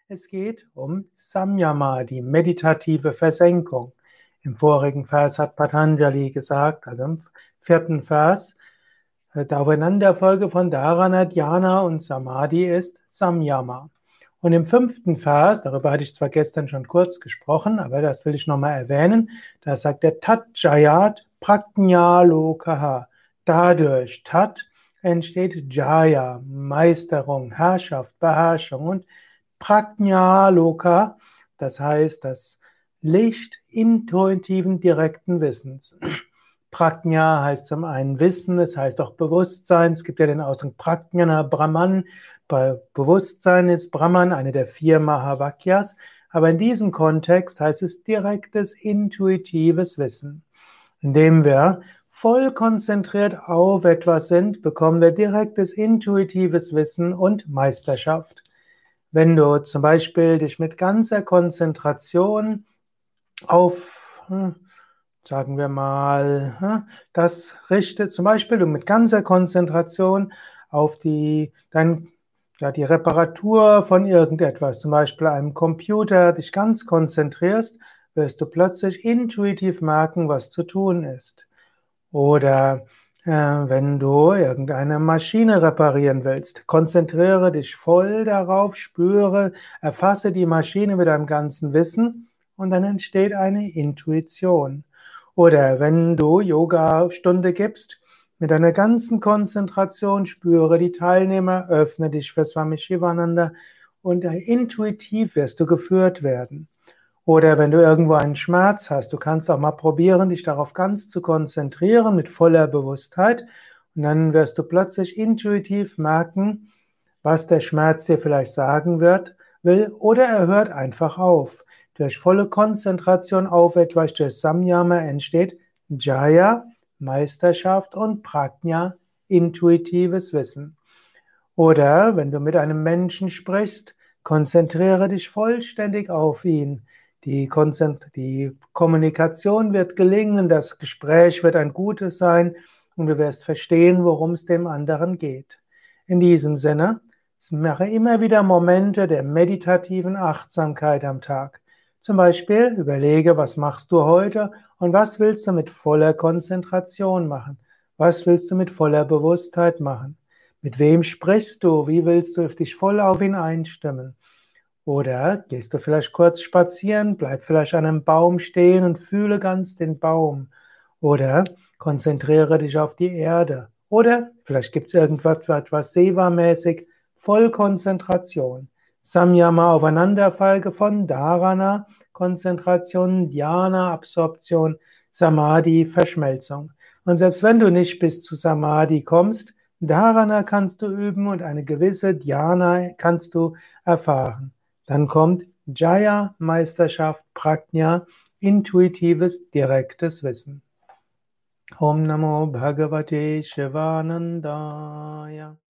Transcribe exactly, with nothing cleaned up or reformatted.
Es geht um Samyama, die meditative Versenkung. Im vorigen Vers hat Patanjali gesagt, also im vierten Vers, äh, die Aufeinanderfolge von Dharana, Dhyana und Samadhi ist Samyama. Und im fünften Vers, darüber hatte ich zwar gestern schon kurz gesprochen, aber das will ich nochmal erwähnen, da sagt er Tat Jayat Prajnalokaha. Dadurch, Tat, entsteht Jaya, Meisterung, Herrschaft, Beherrschung, und Prajnaloka, das heißt das Licht intuitiven, direkten Wissens. Prajna heißt zum einen Wissen, es heißt auch Bewusstsein. Es gibt ja den Ausdruck Prajnana Brahman. Bei Bewusstsein ist Brahman eine der vier Mahavakyas, aber in diesem Kontext heißt es direktes, intuitives Wissen. Indem wir voll konzentriert auf etwas sind, bekommen wir direktes, intuitives Wissen und Meisterschaft. Wenn du zum Beispiel dich mit ganzer Konzentration auf, hm, sagen wir mal, hm, das richtet, zum Beispiel du mit ganzer Konzentration auf die, dein, ja, die Reparatur von irgendetwas, zum Beispiel einem Computer, dich ganz konzentrierst, wirst du plötzlich intuitiv merken, was zu tun ist. Oder äh, wenn du irgendeine Maschine reparieren willst, konzentriere dich voll darauf, spüre, erfasse die Maschine mit deinem ganzen Wissen und dann entsteht eine Intuition. Oder wenn du Yoga-Stunde gibst, mit deiner ganzen Konzentration spüre die Teilnehmer, öffne dich für Swami Shivananda und intuitiv wirst du geführt werden. Oder wenn du irgendwo einen Schmerz hast, du kannst auch mal probieren, dich darauf ganz zu konzentrieren mit voller Bewusstheit. Und dann wirst du plötzlich intuitiv merken, was der Schmerz dir vielleicht sagen wird, will, oder er hört einfach auf. Durch volle Konzentration auf etwas, durch Samyama entsteht Jaya, Meisterschaft, und Prajna, intuitives Wissen. Oder wenn du mit einem Menschen sprichst, konzentriere dich vollständig auf ihn. Die, Konzent- die Kommunikation wird gelingen, das Gespräch wird ein gutes sein und du wirst verstehen, worum es dem anderen geht. In diesem Sinne, mache immer wieder Momente der meditativen Achtsamkeit am Tag. Zum Beispiel überlege, was machst du heute und was willst du mit voller Konzentration machen? Was willst du mit voller Bewusstheit machen? Mit wem sprichst du? Wie willst du dich voll auf ihn einstimmen? Oder gehst du vielleicht kurz spazieren, bleib vielleicht an einem Baum stehen und fühle ganz den Baum. Oder konzentriere dich auf die Erde. Oder vielleicht gibt es irgendwas etwas Seva-mäßig, voll Konzentration. Samyama, Aufeinanderfolge von Dharana, Konzentration, Dhyana, Absorption, Samadhi, Verschmelzung. Und selbst wenn du nicht bis zu Samadhi kommst, Dharana kannst du üben und eine gewisse Dhyana kannst du erfahren. Dann kommt Jaya, Meisterschaft, Prajna, intuitives, direktes Wissen. Om Namo Bhagavate Shivanandaya.